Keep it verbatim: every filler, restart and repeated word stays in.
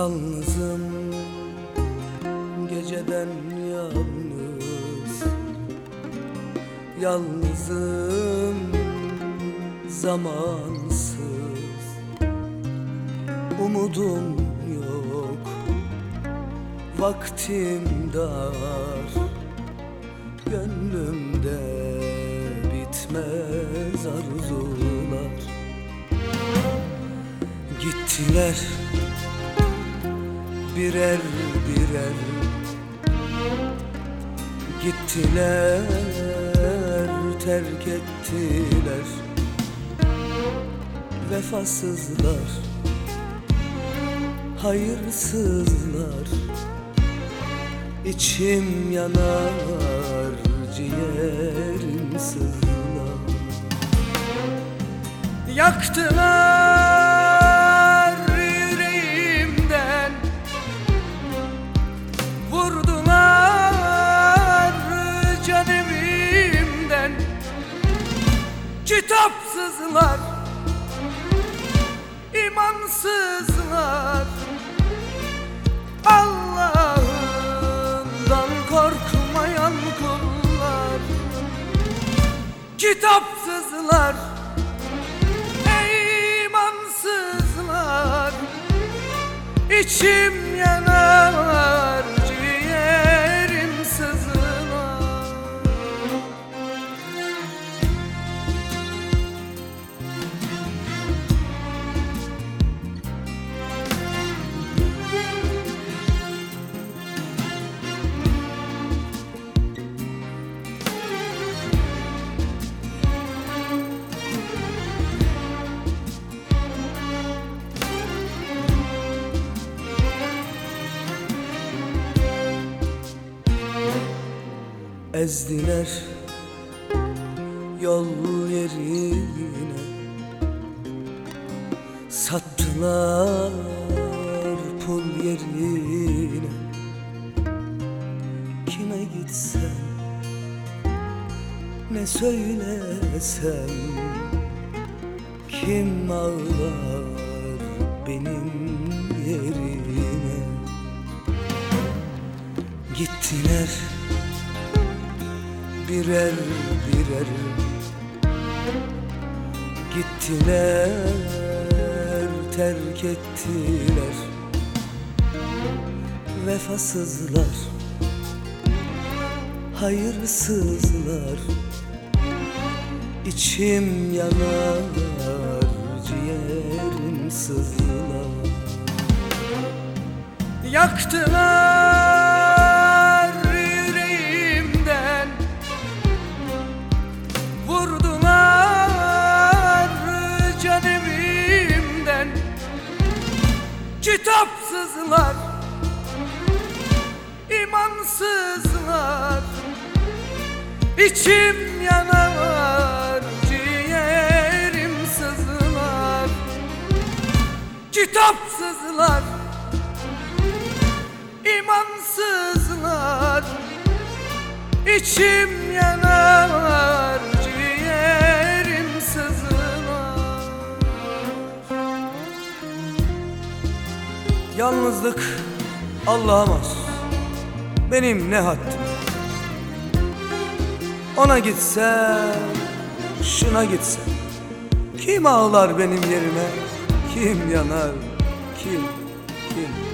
Yalnızım, geceden yalnız. Yalnızım, zamansız. Umudum yok, vaktim dar. Gönlümde bitmez arzular. Gittiler birer birer, gittiler, terk ettiler. Vefasızlar, hayırsızlar. İçim yanar, ciğerim sızlar. Yaktılar yüreğimden, vurdular can evimden. Kitapsızlar, imansızlar. Allah'ından korkmayan kullar. Kitapsızlar, imansızlar. İçim yanar, ciğerim sızlar. Ezdiler yol yerine, sattılar pul yerine. Kime gitsem, ne söylesem, kim ağlar benim yerime? Gittiler birer birer, gittiler, terk ettiler. Vefasızlar, hayırsızlar. İçim yanar, ciğerim sızlar. Yaktılar yüreğimden, vurdular can evimden. Kitapsızlar, imansızlar. İçim yanar, ciğerim sızlar. Kitapsızlar, imansızlar. İçim yanar, ciğerim sızlar. Yalnızlık Allah'a mahsus, benim ne haddim. Ona gitsem, şuna gitsem, kim ağlar benim yerime? Kim yanar, kim, kim?